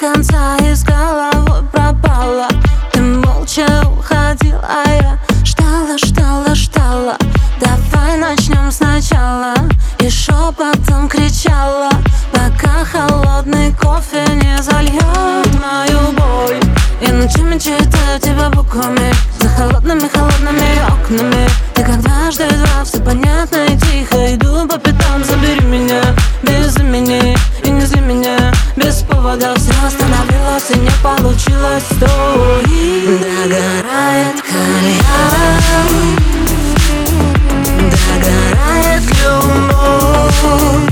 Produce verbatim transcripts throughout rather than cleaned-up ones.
конца и с головой пропала. Ты молча уходил, а я ждала, ждала, ждала. Давай начнем сначала. И шепотом кричала, пока холодный кофе не зальет мою боль. Я ночами читаю тебя буквами за холодными, холодными окнами. Ты как дважды два, все понятно и тихо. Иду по пятам, забери меня без имени и не зли меня без повода. Все остановилось и не получилось. Стой, догорает кальян, догорает любовь.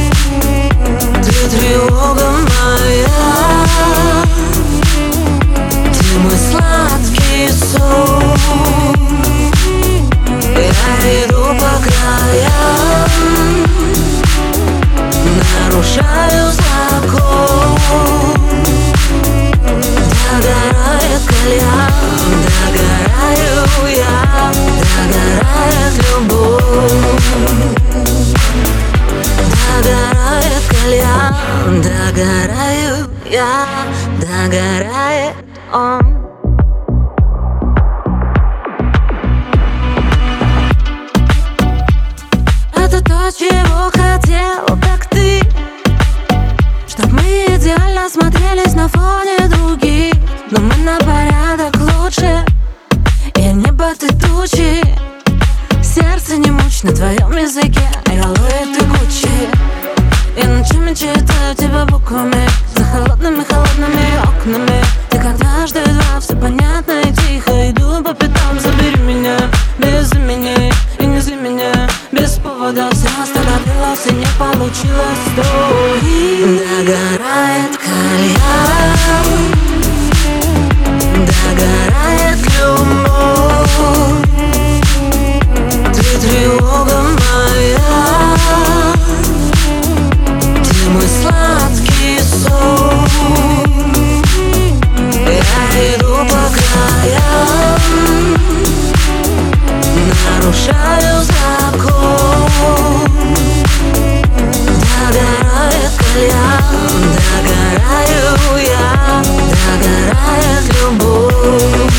Ты тревога моя, ты мой сладкий сон. Я иду по краям, нарушаю закон. Догорает кальян, догораю я, догорает любовь. Догорает кальян, догораю я, догорает он. Это то, чего хотел, как ты, чтоб мы идеально смотрелись на фоне других. Но мы на порядок лучше, и небо ты тучи. Сердце не мучь на твоем языке, алоэ ты Гуччи. Я ночами читаю тебя буквами за холодными, холодными окнами. Ты как дважды два, все понятно и тихо. Иду по пятам, забери меня без имени и не зли меня без повода. Все остановилось и не получилось. Стой, догорает кальян, догорает любовь. Ты тревога моя, ты мой сладкий сон. Я иду по краям, нарушаю закон. Догорает кальян, догораю я, догорает любовь.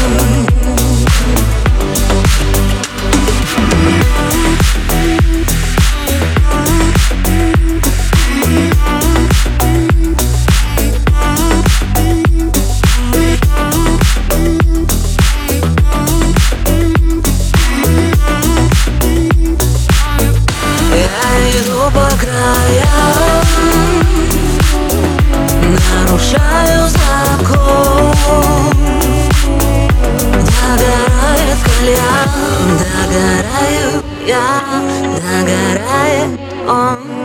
Иду по краям, нарушаю закон. Догорает кальян, догораю я, догорает он.